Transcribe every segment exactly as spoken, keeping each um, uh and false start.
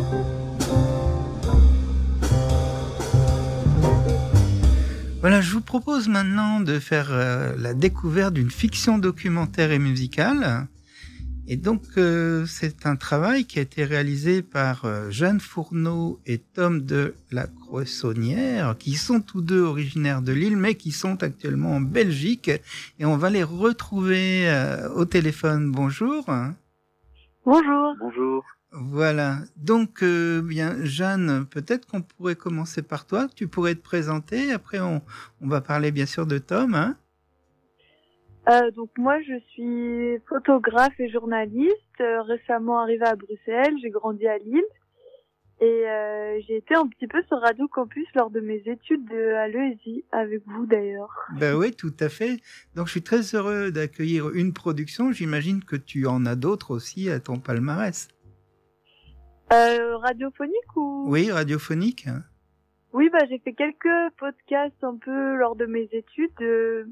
Voilà, je vous propose maintenant de faire euh, la découverte d'une fiction documentaire et musicale. Et donc, euh, c'est un travail qui a été réalisé par euh, Jeanne Fourneau et Tom de la Croissonnière, qui sont tous deux originaires de Lille, mais qui sont actuellement en Belgique. Et on va les retrouver euh, au téléphone. Bonjour. Bonjour. Bonjour. Voilà. Donc, euh, bien, Jeanne, peut-être qu'on pourrait commencer par toi. Tu pourrais te présenter. Après, on, on va parler bien sûr de Tom. Hein. Euh, donc moi, je suis photographe et journaliste. Euh, récemment arrivée à Bruxelles, j'ai grandi à Lille et euh, j'ai été un petit peu sur Radio Campus lors de mes études de, à l'E S I avec vous d'ailleurs. Ben oui, tout à fait. Donc, je suis très heureux d'accueillir une production. J'imagine que tu en as d'autres aussi à ton palmarès. Euh, radiophonique ou? Oui, radiophonique. Oui, bah j'ai fait quelques podcasts un peu lors de mes études, euh...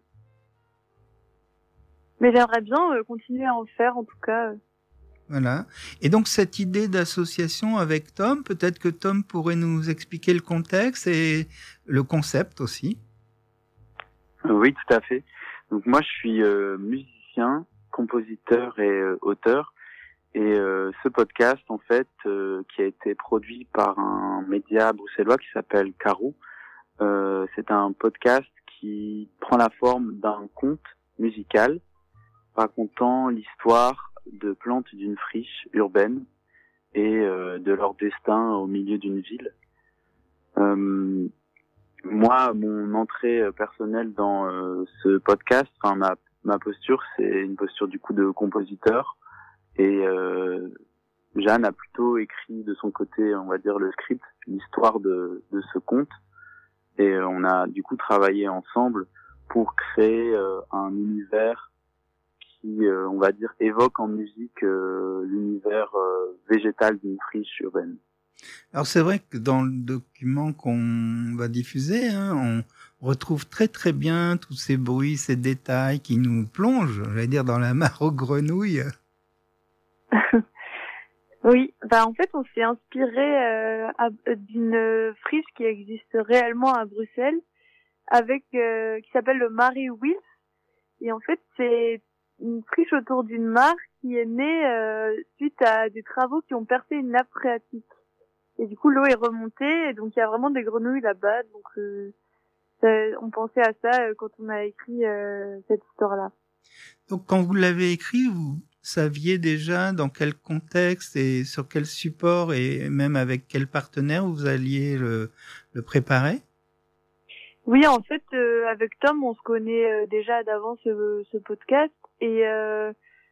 mais j'aimerais bien euh, continuer à en faire en tout cas. Voilà. Et donc cette idée d'association avec Tom, peut-être que Tom pourrait nous expliquer le contexte et le concept aussi. Oui, tout à fait. Donc moi, je suis euh, musicien, compositeur et euh, auteur. Et euh, ce podcast, en fait, euh, qui a été produit par un média bruxellois qui s'appelle Carou, euh, c'est un podcast qui prend la forme d'un conte musical racontant l'histoire de plantes d'une friche urbaine et euh, de leur destin au milieu d'une ville. Euh, moi, mon entrée personnelle dans euh, ce podcast, enfin ma, ma posture, c'est une posture du coup de compositeur. Et euh, Jeanne a plutôt écrit de son côté, on va dire, le script, l'histoire de, de ce conte. Et euh, on a du coup travaillé ensemble pour créer euh, un univers qui, euh, on va dire, évoque en musique euh, l'univers euh, végétal d'une friche urbaine. Alors c'est vrai que dans le document qu'on va diffuser, hein, on retrouve très très bien tous ces bruits, ces détails qui nous plongent, j'allais dire, dans la mare aux grenouilles. Oui, bah en fait on s'est inspiré euh, à, d'une friche qui existe réellement à Bruxelles, avec euh, qui s'appelle le Mare Wils. Et en fait c'est une friche autour d'une mare qui est née euh, suite à des travaux qui ont percé une nappe phréatique. Et du coup l'eau est remontée et donc il y a vraiment des grenouilles là-bas. Donc euh, ça, on pensait à ça euh, quand on a écrit euh, cette histoire-là. Donc quand vous l'avez écrit, vous saviez déjà dans quel contexte et sur quel support et même avec quel partenaire vous alliez le, le préparer? Oui, en fait, euh, avec Tom, on se connaît euh, déjà d'avant ce, ce podcast et euh,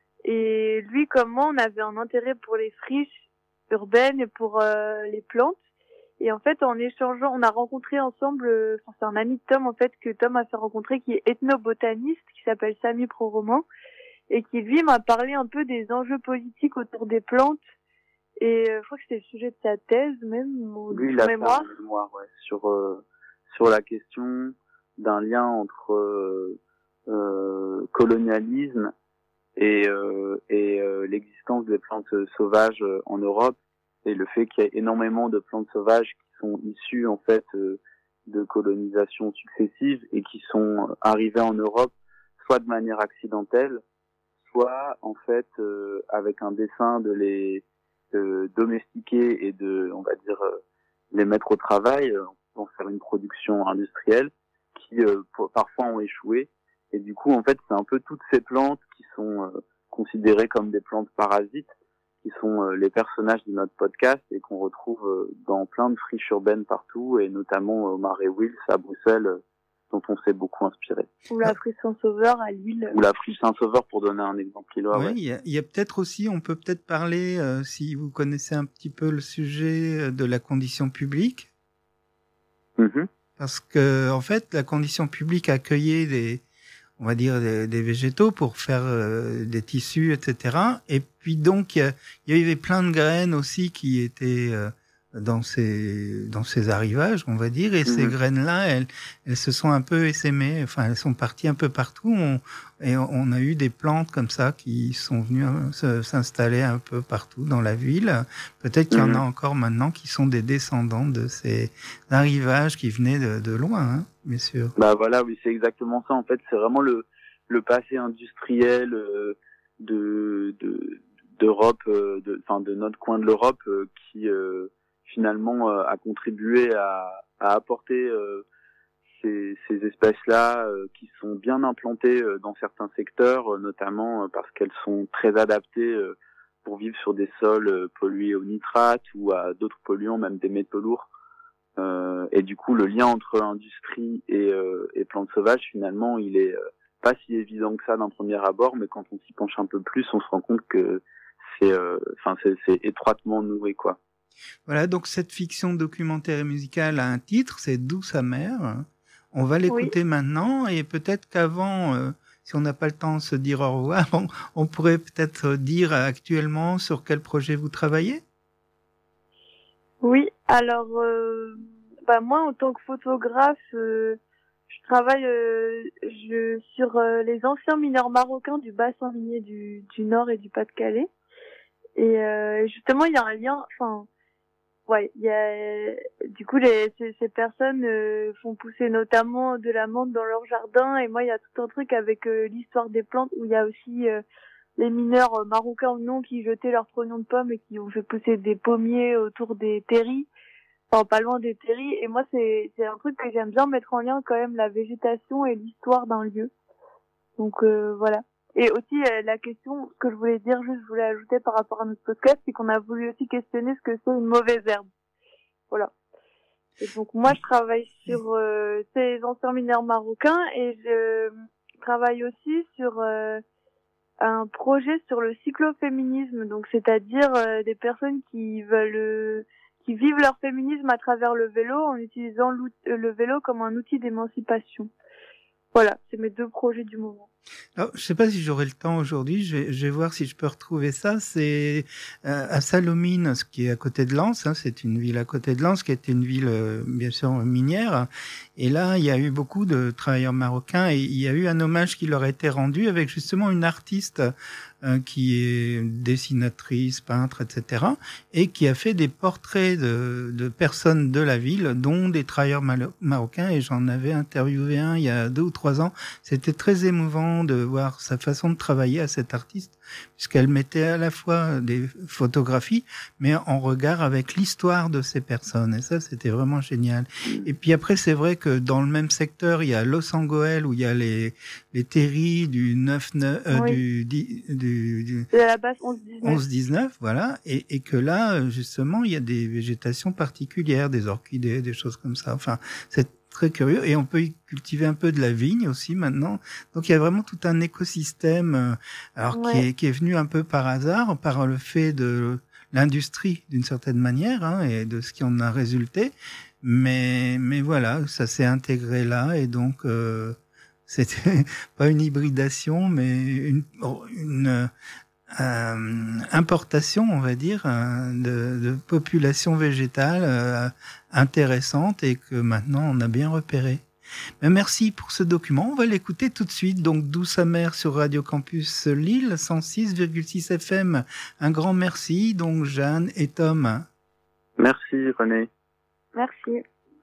et lui comme moi, on avait un intérêt pour les friches urbaines et pour euh, les plantes. Et en fait, en échangeant, on a rencontré ensemble, euh, enfin, c'est un ami de Tom en fait que Tom a fait rencontrer qui est ethnobotaniste, qui s'appelle Samy Proroman. Et qui, lui, m'a parlé un peu des enjeux politiques autour des plantes. Et euh, je crois que c'était le sujet de sa thèse, même, ou de Lui, il son a fait mémoire. un mémoire, ouais, sur, euh, sur la question d'un lien entre euh, euh, colonialisme et, euh, et euh, l'existence des plantes sauvages euh, en Europe, et le fait qu'il y ait énormément de plantes sauvages qui sont issues, en fait, euh, de colonisations successives et qui sont arrivées en Europe, soit de manière accidentelle, soit en fait euh, avec un dessein de les euh, domestiquer et de, on va dire, euh, les mettre au travail, euh, pour faire une production industrielle qui euh, pour, parfois ont échoué. Et du coup, en fait, c'est un peu toutes ces plantes qui sont euh, considérées comme des plantes parasites, qui sont euh, les personnages de notre podcast et qu'on retrouve euh, dans plein de friches urbaines partout, et notamment au Mare Wils à Bruxelles, euh, dont on s'est beaucoup inspiré. Ou la friche Saint-Sauveur à Lille. Ou la friche Saint-Sauveur, pour donner un exemple lillois. Oui, Ouais. il y a, il y a peut-être aussi, on peut peut-être parler, euh, si vous connaissez un petit peu le sujet de la condition publique. Mm-hmm. Parce que, en fait, la condition publique accueillait des, on va dire, des, des végétaux pour faire euh, des tissus, et cetera. Et puis donc, il y, a, il y avait plein de graines aussi qui étaient euh, dans ces dans ces arrivages, on va dire, et mmh. ces graines-là, elles elles se sont un peu essaimées, enfin elles sont parties un peu partout, on, et on a eu des plantes comme ça qui sont venues se, s'installer un peu partout dans la ville. Peut-être qu'il y en a encore maintenant qui sont des descendants de ces arrivages qui venaient de, de loin, hein, bien sûr. Bah voilà, oui, c'est exactement ça. En fait, c'est vraiment le le passé industriel euh, de de d'Europe, euh, de enfin de notre coin de l'Europe euh, qui euh, finalement euh, a contribué à, à apporter euh, ces, ces espèces-là euh, qui sont bien implantées euh, dans certains secteurs, euh, notamment euh, parce qu'elles sont très adaptées euh, pour vivre sur des sols euh, pollués au nitrate ou à d'autres polluants, même des métaux lourds. Euh, et du coup, le lien entre industrie et, euh, et plantes sauvages, finalement, il est euh, pas si évident que ça d'un premier abord, mais quand on s'y penche un peu plus, on se rend compte que c'est, enfin, euh, c'est, c'est étroitement noué, quoi. Voilà, donc cette fiction documentaire et musicale a un titre, c'est Douce amère. On va l'écouter oui. maintenant, et peut-être qu'avant, euh, si on n'a pas le temps de se dire au revoir, on, on pourrait peut-être dire actuellement sur quel projet vous travaillez. Oui, alors euh, bah moi en tant que photographe, euh, je travaille euh, je, sur euh, les anciens mineurs marocains du bassin minier du, du Nord et du Pas-de-Calais. Et euh, justement, il y a un lien, enfin, ouais, il y a, du coup, les, ces, ces personnes euh, font pousser notamment de la menthe dans leur jardin, et moi, il y a tout un truc avec euh, l'histoire des plantes où il y a aussi euh, les mineurs euh, marocains ou non qui jetaient leurs trognons de pommes et qui ont fait pousser des pommiers autour des terris, enfin, pas loin des terris, et moi, c'est, c'est un truc que j'aime bien mettre en lien quand même, la végétation et l'histoire d'un lieu. Donc, euh, voilà. Et aussi, euh, la question, ce que je voulais dire, juste, je voulais ajouter par rapport à notre podcast, c'est qu'on a voulu aussi questionner ce que c'est une mauvaise herbe. Voilà. Et donc, moi, je travaille sur euh, ces anciens mineurs marocains et je travaille aussi sur euh, un projet sur le cycloféminisme. Donc, c'est-à-dire euh, des personnes qui veulent, euh, qui vivent leur féminisme à travers le vélo en utilisant le vélo comme un outil d'émancipation. Voilà, c'est mes deux projets du moment. Alors, je ne sais pas si j'aurai le temps aujourd'hui, je vais, je vais voir si je peux retrouver ça. C'est euh, à Salomine, ce qui est à côté de Lens, hein, c'est une ville à côté de Lens, qui était une ville, euh, bien sûr, minière. Et là, il y a eu beaucoup de travailleurs marocains et il y a eu un hommage qui leur a été rendu avec justement une artiste euh, qui est dessinatrice, peintre, et cetera, et qui a fait des portraits de, de personnes de la ville, dont des travailleurs mal- marocains, et j'en avais interviewé un il y a deux ou trois ans. C'était très émouvant de voir sa façon de travailler à cette artiste, puisqu'elle mettait à la fois des photographies, mais en regard avec l'histoire de ces personnes. Et ça, c'était vraiment génial. Et puis après, c'est vrai que dans le même secteur, il y a Los Angeles, où il y a les, les terris du neuf neuf, euh, oui. du, du, du, du de la base onze dix-neuf, voilà. Et, et que là, justement, il y a des végétations particulières, des orchidées, des choses comme ça. Enfin, c'est très curieux, et on peut y cultiver un peu de la vigne aussi maintenant. Donc il y a vraiment tout un écosystème, alors ouais. qui est qui est venu un peu par hasard, par le fait de l'industrie d'une certaine manière, hein, et de ce qui en a résulté. Mais mais voilà, ça s'est intégré là, et donc euh, c'était pas une hybridation, mais une une Euh, importation, on va dire, euh, de, de population végétale euh, intéressante, et que maintenant on a bien repéré. Mais merci pour ce document. On va l'écouter tout de suite. Donc, Douce amère sur Radio Campus Lille, cent six virgule six F M. Un grand merci. Donc, Jeanne et Tom. Merci, René. Merci.